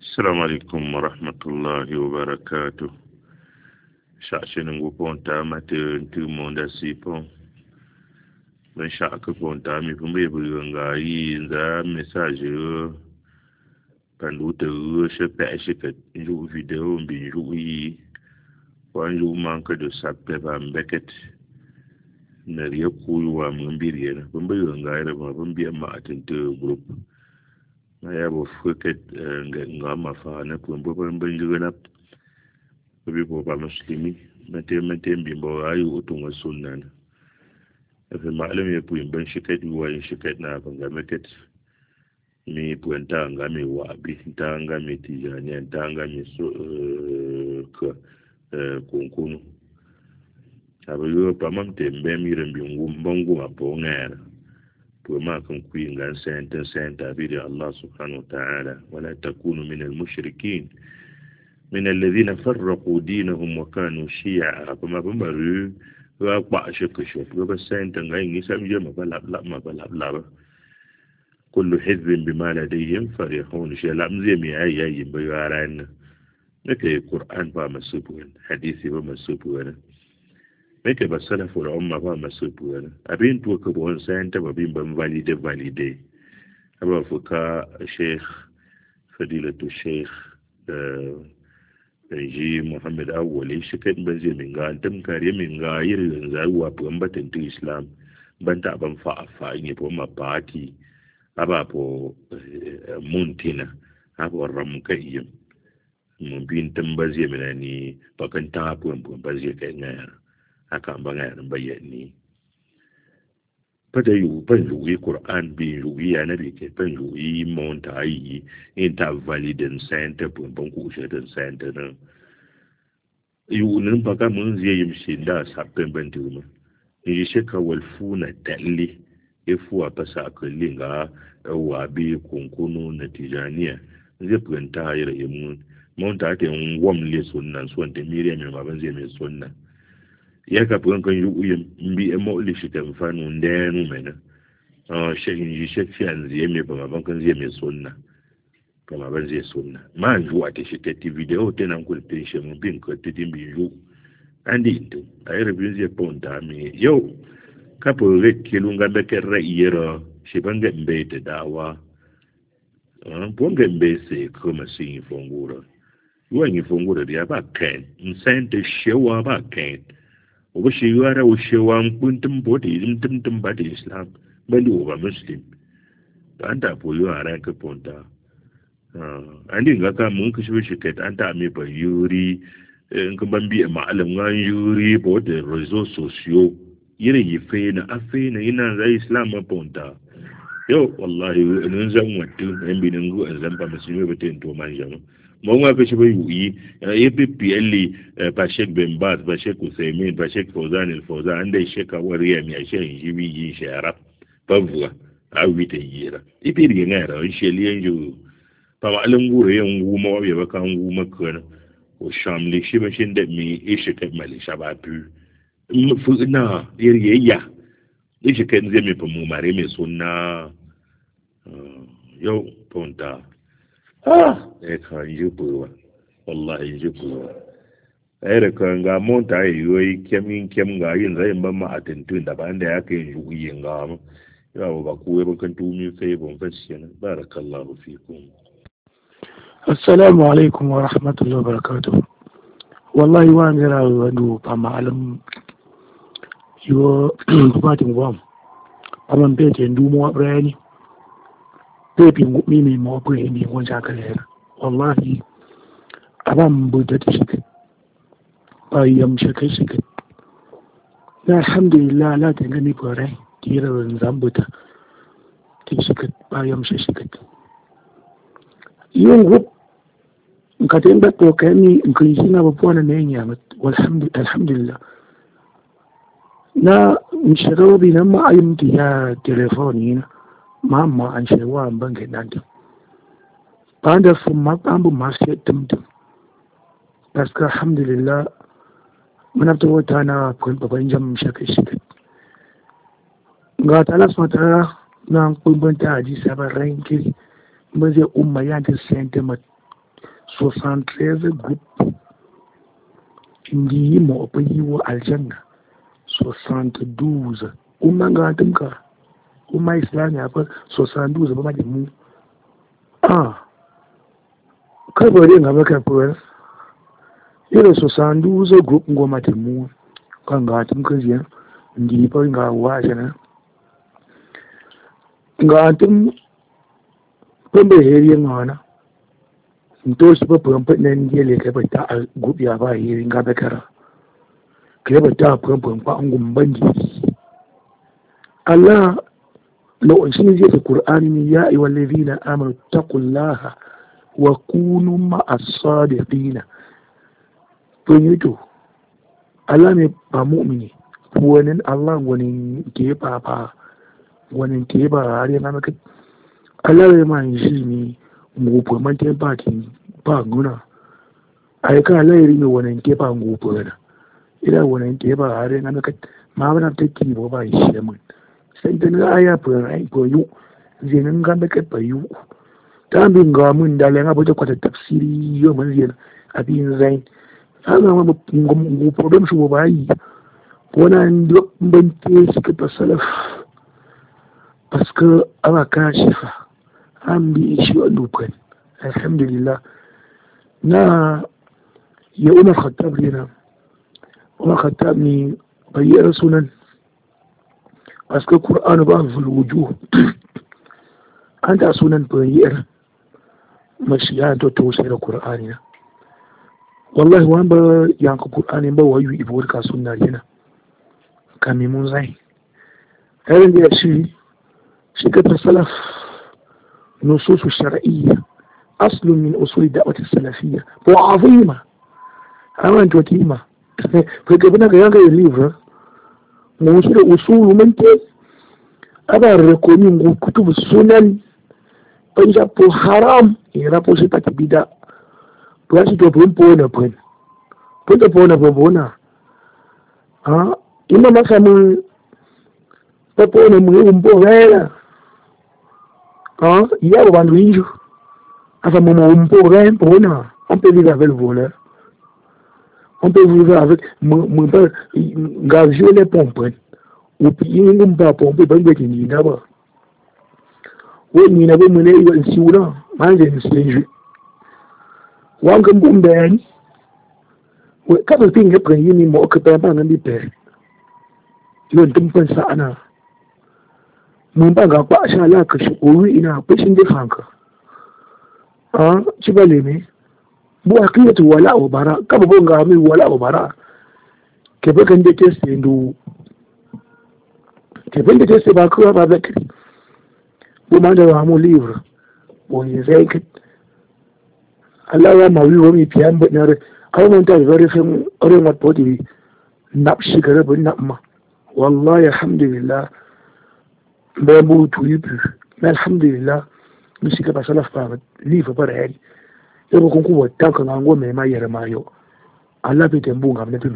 السلام عليكم ورحمة الله وبركاته. شاشة نقول تامة تموندا سيبون من شاك بون تامي بمبي بلغاي نزا مساج بندوت شباشك جو فيديو بيجوي وانجو مانك دو سابة بامبكت نريا كويوا مبيرينا بمبي بلغاي رما بمبي أما أتنتو جروب na ya bo fuket nga mafa na ko mbo ngana bi bo ba muslimi mate bimbo ayu utunga sunna afi ma'alam ya puyin ban shikat wa shikat na banga maket mi puenta nga mi wa bi tanga mi tijani tanga mi so ko kunkunu abayo pamam tembe mi rembi ngumbangu mapongera وما كن كوين غان سنتا بيد الله سبحانه وتعالى ولا تكونوا من المشركين من الذين فرقوا دينهم وكانوا شيعا فما بمرو وأقبع شكشف بس سنتا غاين يسام جمع ما بلاب كل حزب بما لديهم فرحون شيء لم زي أي بيواران نكي القرآن فما سبوين حديثي فما سبوين meke ba salafu da umma ba masu buwar abin to ka bon sayan ta babin ban valide aba fuka sheikh fadilatu sheikh ji muhammad awwali shi kan ban zai min ga dam kare min ga yirin zaruwa ban batun tu islam ban ta ban fa in yi ma party aba po muntina aba ram kai mun bin tambaze mina ni bakan ta ban zai kai ngaya haka banga bayani pada yu ban ruwi Qur'an bi ruwi ya nabi ke ban ruwi monta yi inta validin center ban ku shedan center na yu nan baka mun zai yi shi da sabbin ban tuma yi sheka wal funa dalli ifuwa pasa kallinga wa bi kunkunu na tijaniya zai fanta yare mun monta ta yin wamle sunnan suwan da miriya mai baban zai mai sunnan ya ka puan kan yu mbi emo li shikan fanu ndenu mena shehin yi shefian zai me ba ban kan zai me sunna kama ban zai sunna ma juwa ta shi ta video ta nan kul tin shi mun bin ko ta din bi yu andi to ai rabin zai ponta me yau ka po re kilunga be ke re yero shi ban ga mbe ta dawa bon ga mbe se kuma sin fongura yuan yi fongura dia ba ken nsente shewa ba ken وبشي يوارا وشيوان كنتم بودي انتم بعد الإسلام بل هو مسلم فأنت أبو يوارا كبونتا عندي نغاكا ممكن شكت أنت أمي بيوري إنكم بمبي معلم غان يوري بود الرزو سوسيو يري يفينا أفينا هنا زي إسلام بونتا يو والله ننزم واتو نبي ننغو أنزم بمسلمي بتين تو منجم Mwa pe chebe yi epe pieli pa Sheikh Ben Baz pa Sheikh Usaimin pa Sheikh Fawzan al-Fawzan ande Sheikh Awariya mi Sheikh Jibi yi sharap pa vua a wite yira ipi ri ngara sheli enju pa malam gure yan guma wa ba kan guma kana o shamli shi ba shin da mi ishi ta mali shabapu fu na yiri ya ishi kan zai mi pa mu mare me sunna yo ponta ka yubuwa wallahi yubuwa ai da kan ga monta yoyi kemin kem ga yin zai ban ma atintun da ban da yake yuyin ga mu yawa ba ku ba kan tumi sai ban fashi ne barakallahu fikum assalamu alaikum wa rahmatullahi wa barakatuh wallahi wa ngira wadu pa malam yo fatin gwam aman bete ndumo brani pepi mimi mo ko indi won jakale wallahi abam budda shik ayam shik la alhamdulillah la tangani pore tira zambuta shik ayam shik yungu nkatemba ko kani nkinjina bapona nenya alhamdulillah na mshirabi na ma ayimti ya telefoni mama an shewa bange nanda banda fuma ambu maske tumtum paska alhamdulillah muna to wata na kun baban jam shaka shika ga talas mata na kun banta aji sabar ranki maze umma ya ta sente mat 73 group ndi mo pa yiwo aljanna 72 umanga tumka uma islami apa 72 ba majimu kabare ngaba ka power ile 72 group ngoma timu kanga tumka ziya ndi pa nga wajana nga tum pembe heri ngana ntoshi pa pampa nan yele ka ba ta group ya ba heri ngaba kara ka ba ta pampa ngum bandi Allah لو أنشني في القرآن يا أيها الذين آمنوا اتقوا الله وكونوا مع الصادقين فنيتو الله نبقى مؤمني ونن الله ونن كيبا عارينا مكت الله ما يجيني موبو من تنباكي باغونا أيكا الله يريني ونن كيبا موبونا إلا ونن كيبا عارينا مكت ما بنا تكيب وبا يشيمون sai da na aya furai koyo zenin ga da kai bayu ta bin ga mun da lan abu da kwata tafsiri yo mun zena abin zain ana ma mu problem shi ba yi wala ndo bante suka ta salaf paske ana kashifa an bi shi alukan alhamdulillah na ya umar khattab lina umar khattab ni bayyana sunan parce que Qur'an ba fil wujuh anta sunan bayyana mashiya to sai da Qur'ani na wallahi wan ba yanka Qur'ani ba wayu ibo ka sunna yana kami mun zai irin da shi ka salaf nusus shar'iyya asl min usul da'wat as-salafiyya wa 'azima aman to kima fa gabana ga yanga livre موصول أصول منتج أبا ركوني كتب السنن بنجا بو حرام يرابو سيبات بدا بواسي تو بون بونا إما ما كانوا بونا مهم بوغانا يا بوان رينجو أفا مهم بوغانا بونا on peut vivre avec le voleur. On peut vivre avec mon père, gazier les pompes. Ou puis, il n'y a pas pompe, il n'y a pas de d'abord. Oui, il n'y a pas de monnaie, il y a un sioulan, manger un siège. Ou un bon ben. Oui, quand on fait une prenne, il n'y a pas de père. Il y a un peu de ça, Anna. Mon père n'a pas acheté là que je suis oui, il n'a pas de francs. Ah, tu vas l'aimer. Bu akiyatu wala ubara kaba bonga mi wala ubara kebe kan de test ndo kebe de test ba ko ba bek bu ma da mu livre bo ni zek Allah ya ma wi wo mi pian ba na ai mun ta very fam ore ma podi nap shigara bu nap ma wallahi alhamdulillah ba bu tuibu alhamdulillah mi shika ba salaf ba livre ba rari yabo kun kuwa tanka ngango me ma yere mayo Allah be tembu ngam ne pime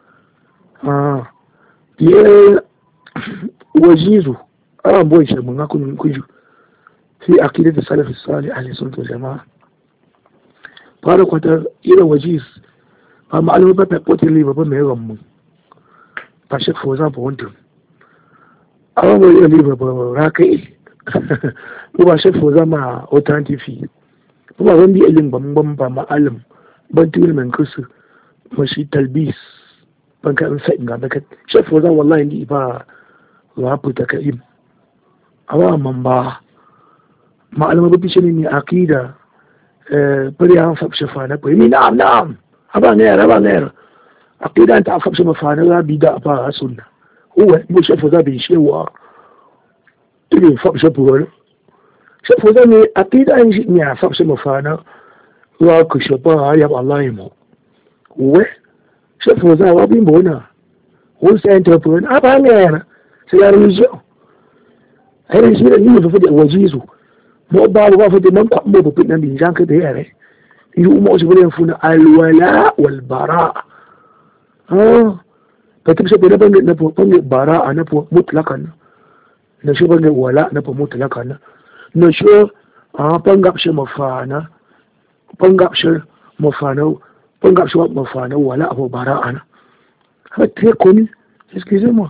ye wajizu boy she mun ngakun kuju fi aqidati salaf salih ahli sunnah wal jamaa para kwata ila wajiz ba ma'alum ba pe poteli ba me ram pa chef for example wonto mo ile libre ba rakai ba chef for example authentifie kuma zan bi ilin bambam ba ma'alim ban tuwil min kusu mashi talbis ban ka in sa'in ga daga shafi zan wallahi ni ba rafu ta ka'im awa man ba ma'alim ba bishe ne aqida bari an fa shafa na ko ni na'am aba ne aqida ta fa shafa fa na bida ba sunna huwa mu shafi za bi shewa ile fa shafa شوفوا ذا أكيد أنجي نعرف شو مفانا وكشبا يا الله يمو وشوفوا ذا وابين بونا وسأنتبهون أبا نير سيارجو هذا الشيء اللي يفيد وجيزه مو بعض وافد من قام ببنا بيجان كده يعني يوم أسبوعين فينا الولاء والبراء فتمشي بنا نبغى براء نبغى مطلقا نشوف ولاء نبغى مطلقا na sho panga she mafana pangapshir mafano pangapshwa mafano wala abu bara'ana hatta koni excusez-moi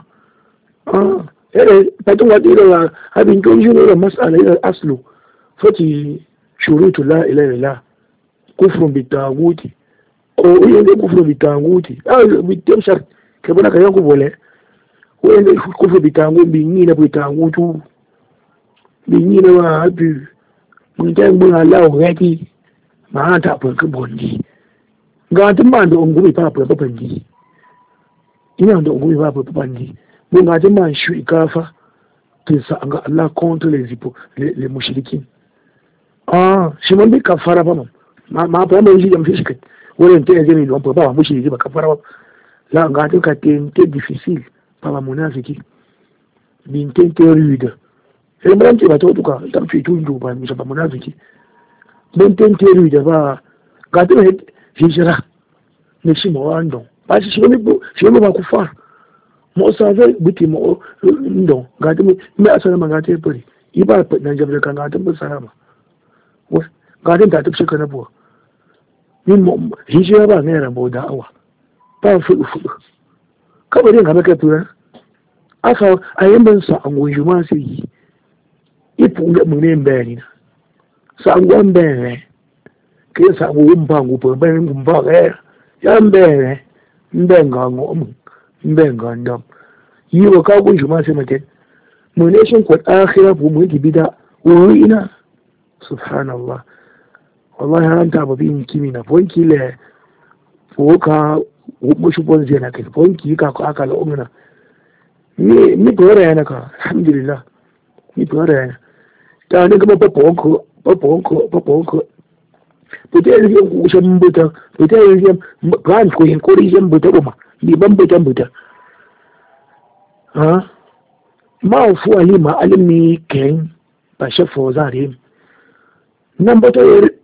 batun wadi da abin kun shi ne mas'ala ila aslu fati shurutu la ilaha illa kufrun bitaguti o yende kufrun bitaguti bitem shart ke bana ka yanku bole o yende kufrun bitangu bi ni na bitagutu bi ni na wa abi mun ta mun Allah gati ma ta fa ka bondi ga tun ba da ungumi fa fa bandi ina da ungumi fa fa bandi mun ga tun ma shi kafa tinsa ga Allah contre les mushrikin shi man bi kafara ba ma ba mai shi da mushi kai wurin ta yanzu ne don ba mushrik ba kafara ba la ga tun ka te difficile para munafiki bin te rude sai mun ce ba to duka ta fi tun ba mu ba munafiki bin te rude ba ga tun hijira ne shi ma wando ba shi ba ku fara mo save biti mo ndo ga tun me asala ma ga te pari iba na jabra kan ga tun ba sarama wa ga tun ta tafi kana bo min mo hijira ba ne ran bo da'awa ba fudu kabarin ga maka tura aka ayyan sa an goyi ma sai yi ipu ga mun ne bayani sa an gon bayani ke sa gon ba go ba bayani gon ba ga ya bayani mbenga ngo mbenga ndam yi wa ka gon ma sai mate mun ne shin ko akhira bu mu yi bida wuri ina subhanallah wallahi an ta babin kimina fonki le foka mo shi bon zena ke fonki ka ko aka la umna ni bora yana ka alhamdulillah ni bora yana ta ne kuma paponko pute yi ku shan buta pute yi kan ko yin kori shan buta ba ni ban buta ma fu ali ma alimi ken ba shafo zare nan bata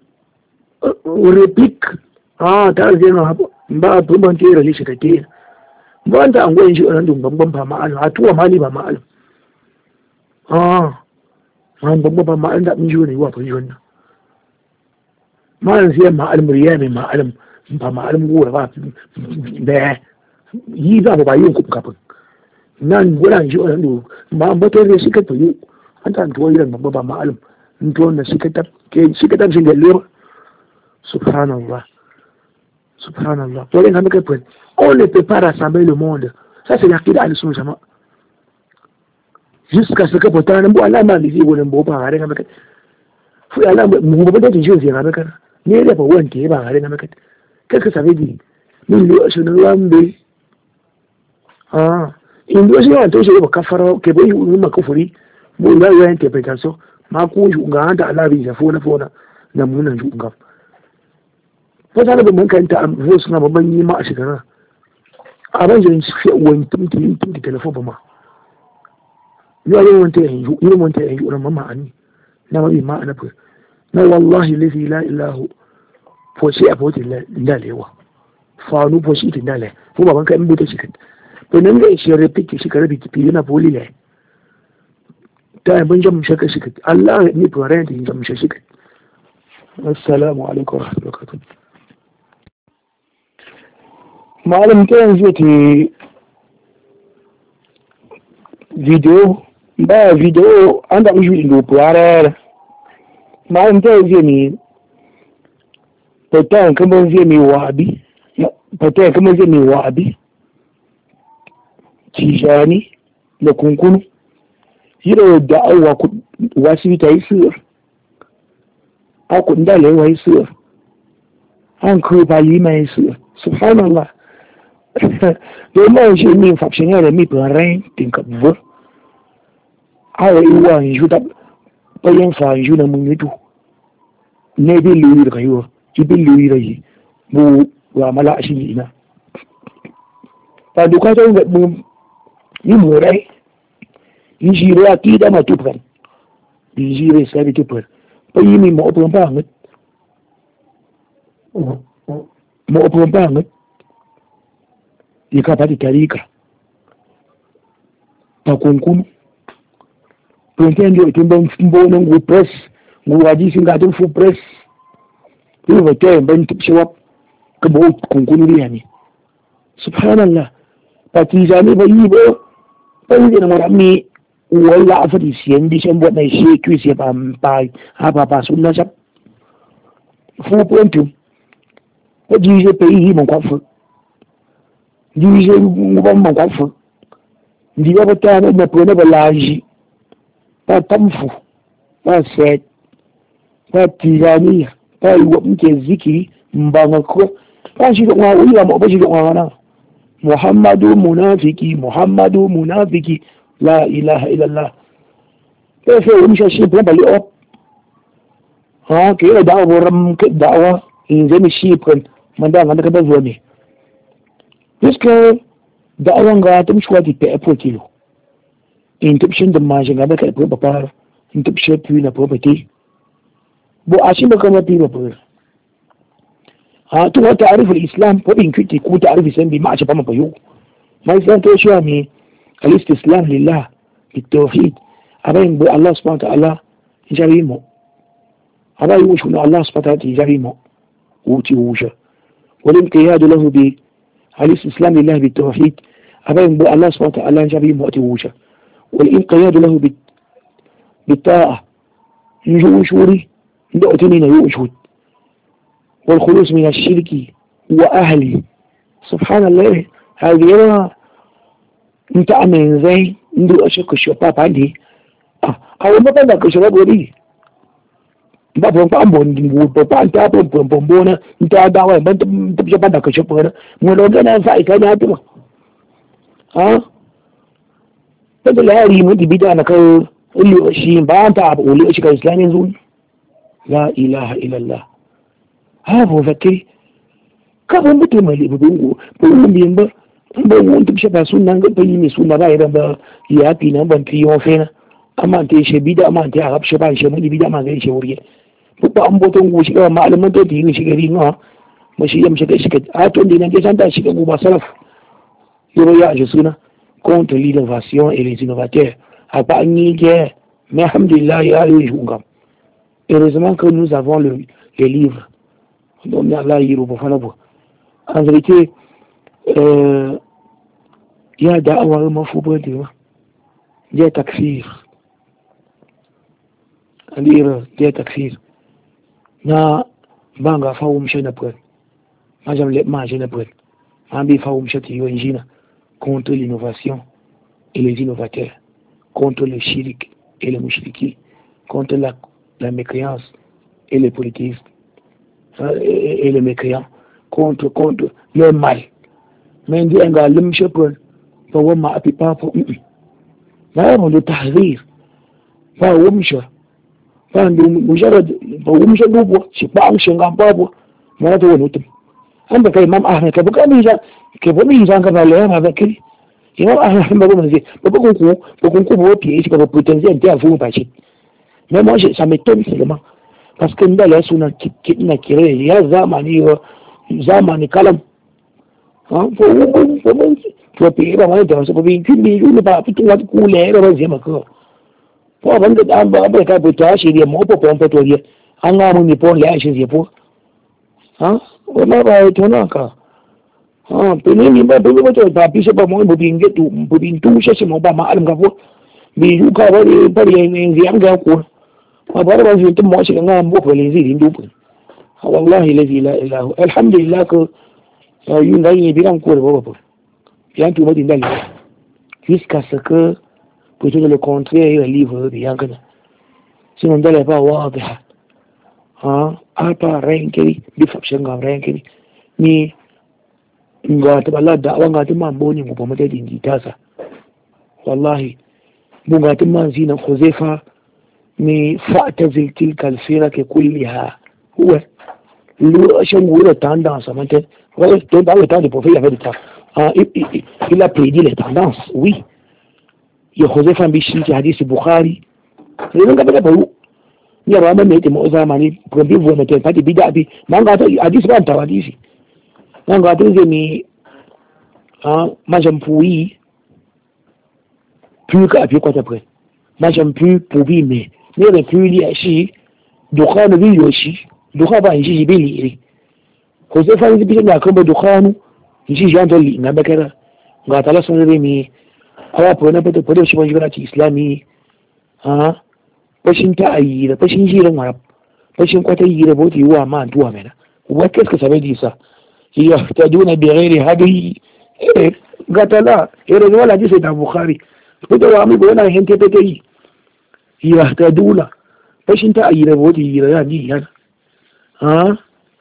repic ta zena ba ban tera lishi kake ba ta an goyin shi ran dun ban ba ma'al a tuwa mali ba ma'al man ban ba ma'al da min jiwo ne wa fa jiwo na ma'al sai ma'al muriya mai ma'al ba ma'al gora ba da yi za ba yin ku kafin nan guran shi ran dun ba ba to ne shi ka tuyo an ta tuwa yin ban ba ma'al to na shi ka tab shi galle subhanallah. Pour les gens qui prennent, on ne peut pas rassembler le monde. Ça, c'est l'acquis d'Alisson Jama. Jusqu'à ce que pourtant, on a la main ici, on ne peut pas arrêter avec elle. Il faut aller à la chose avec elle. Il n'y a pas de qui va arrêter avec elle. Qu'est-ce que ça veut dire? Nous, je ne l'ai pas. Il doit y avoir un truc qui est kafara, qui est une makofori. Bon, là, il y a une interprétation. Ma couche, on a un la vie, il faut na muna junga fata da ban kanta a voice na babban yi ma a shekara a ran jin shi wani tumti telefon ba ma ya yi wanta yanzu irin wanta yanzu ran mamma ani na mabi ma ana fa na wallahi lazi la ilahu fo shi a fotin da lewa fa nu fo shi tin da le ko baban ka in bude shi kan to nan ga shi repeat shi ka repeat fi yana foli le ta ban jam shaka shi kan Allah ni parent in jam shi kan assalamu alaikum wa rahmatullahi wa barakatuh malam ta yanzu ke video an da mu yi do puare malam ta yanzu ne patan kamar zai mai wa'abi tijani da kunkunu hira da awa wasu ta yi sir akun da lewa yi sir an ko ba yi mai sir subhanallah domin shi ne fakshin yara mi ɓarai tinkabuwa awa iwa yanzu da bayan fa yanzu na mun yito ne bin lori da kayuwa ibin lori da yi mu wa mala a shi ina ba doka ta yi morai yi jire a ti da ma tupran yi jire sai da tupran ba yi mi ma'ofiran ba hangat yi ka fati tarika ta kunkunu printemps de itin ban bonan go press go waji sin ga tun fu press yi ba ta ban tibshiwa ka ba kunkuni ne subhanallah patizani ba yi ba ban da marami wala afadi siyan di shan bodai she ki se ba pai ha ba sunna sab fu pontu ko ji je pe yi mon kwafu ji je ngom mon kwafu ndi ba ta na ko na balaji ta tamfu ba set ta tizani ta yi wa muke zikiri mbanga ko ba shi da wani ya ba shi da wani Muhammadu munafiki la ilaha illallah sai sai wani shi ba bali op ha ke da dawo ram ke dawo in zai shi kan man da ga da zuwa ne iska da'awan ga ta mishi wadi pe apo kilo in tibshin da ma shi ga da kai ba fara in tibshin pi na property bo a shi ba kana pi ba fara ha to wata ta'riful islam ko in kike ku ta'rifi san bi ma a ce ba mafayo mai san to shi ne al-istislam lillah بالتوحيد أبين بالله سبحانه وتعالى جريمه أبين وش من الله سبحانه وتعالى جريمه وتي وجه والانقياد له بالاستسلام لله بالتوحيد أبين بالله سبحانه وتعالى جريمه وتي وجه والانقياد له بالطاعة يجو شوري دعتنين يوجد والخلوص من الشرك وأهله سبحان الله هذه انت أمين زي ndo ashe ko shopa pandi awo mabanda ko shopa gori mbapo pambo ndimbu panta po pombona nta dawa ban ta banda ko shopa mo do gana sai ka na tuma da lari mu dibida na ko ulli shi ba ta abu ulli shi ka islamin zu la ilaha illallah ha bo zakiri ka ban mutum mai bugungu ko mun bimba ban wani tun shafa sunan ga bayi ne suna ba idan ba ya fi nan ban fi yawan fena amma ta yi shabi da amma ta yi arab shafa shi mani bida ma zai shi wuri ba an boton go shiga malaman ta yi shiga ri nawa ma shi yam shiga a to dinan ke san ta shiga go ba salaf yoro ya ji suna contre l'innovation et les innovateurs a pas ni guerre mais alhamdulillah ya yi jungam heureusement que nous avons les livres donc Allah yi rubu fa labo en vérité ya da'awa mafuba da yawa ya takfir alira ya takfir na banga fawo mshe na pwel majam le maje na pwel ambi fawo mshe tiyo injina contre l'innovation et les innovateurs contre le shirk et les mushriki contre la mécréance et les politistes et les mécréants contre le mal mais ndi nga lim shepon fa wama api papo na yamo do tahzir fa wumsha fa ndu mujarrad fa wumsha dubo shi ba an shinga babu mara to wani mutum an da kai imam ahmad ka buka mi ja ke bo mi ja ka ba le ma ba kili imam ahmad ba ko mzi ba ko ko bo pi shi ka ba potenzial ta fu ba shi mais moi ça m'étonne seulement parce que ndala suna kidna kire ya zamani kalam for pe ba mai da su bi kin yi ba fitin wata kula ya ba zai maka ko ban da ba ka fita shi da mu ko to ya an ga mun ni pon ya shi zai po wala ba to na ka pe ni ba to ba bi shi ba mu bu bin getu bu bin tu shi mu ba ma alim ka ko bi yu ka ba ne zai an ga ko ba ba zai tun mu shi ga mu ko le zai ndu wallahi la ilaha illa hu alhamdulillah ko yu ngai ni biran ko ba bien tout le monde est là jusqu'à ce que peut-être le contraire le livre bien que si on d'aller pas voir à part rien qui bi faction ga rien qui ni ngata balla da wanga ta man boni ko kuma da dingi tasa wallahi bunga ta man zina khuzaifa ni fa'tazil tilka al-firaq kullaha huwa lu shan gura tendance mante ouais to dans le temps du prophète il y avait du temps il a prédit les tendances oui ya Huzaifa bishi ki hadisi Bukhari sai mun ga da baru ya ba mun ne mu zamani ko bi vo mate fati bid'a bi man ga ta hadisi ba ta hadisi man ga ta zai mi majam puyi plus ka puis quoi après majam plus pour bi mais ne plus li shi dukhan bi yoshi duka ba in shi bili iri ko sai fa yi bikin da kan ba dukhanu in shi jan tolli na bakara ga tala sun zai mi awa fa na fata fada shi ban jira ci islami ha fashin ta ayi da fashin jiran arab fashin kwata yi da boti wa ma duwa mena wa keska sabai disa ya ta duna bi ghairi hadi ga tala ere wala ji sai da bukhari ko da wa mi bona hente ta yi ya ta duna fashin ta ayi da boti yi da ni ya ha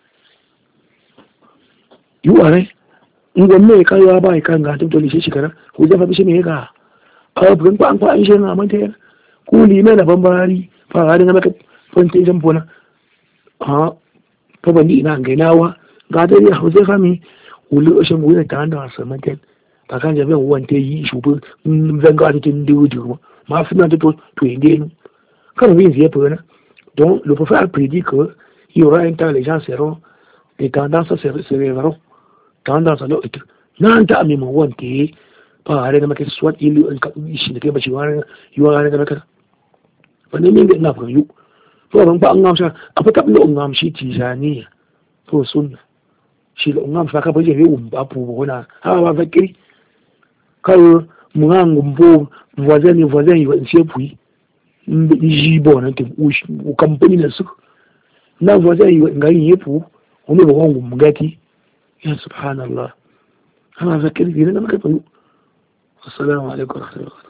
yuware ngon me kai ya bai kan ga to shi shikara ko jafa bishi me ga a bugun ba an kwa an shi na manta ku li me na bambari fa ga dinga maka fonte jan bona ha to ban ni ina ga nawa ga da ya hauze fami ulu oshin gurin ta anda sa manta ta kan jabe wante yi shubu zan ga tin diwu ma fi na to inde kan wi zai fa na donc le prophète prédit que il y aura un temps les gens seront les tendances se révéleront tendance à l'autre nan ta ami mon wante pa are da make swat ilu an ka shi da kai bashi wani yuwa da maka wani min da na fa yu to ban ba an gamsha a fata da an gamshi tijaniya to sunna shi da an gamsha ka baje yi ba pu bona ha ba fakiri kai mu an gumbo voisin yi wa sai pui ji bona ke u company na su na voisin yi ngari yepu o me ba ngum gati ya subhanallah أنا أفكر في هذا ما كنت. السلام عليكم ورحمة الله.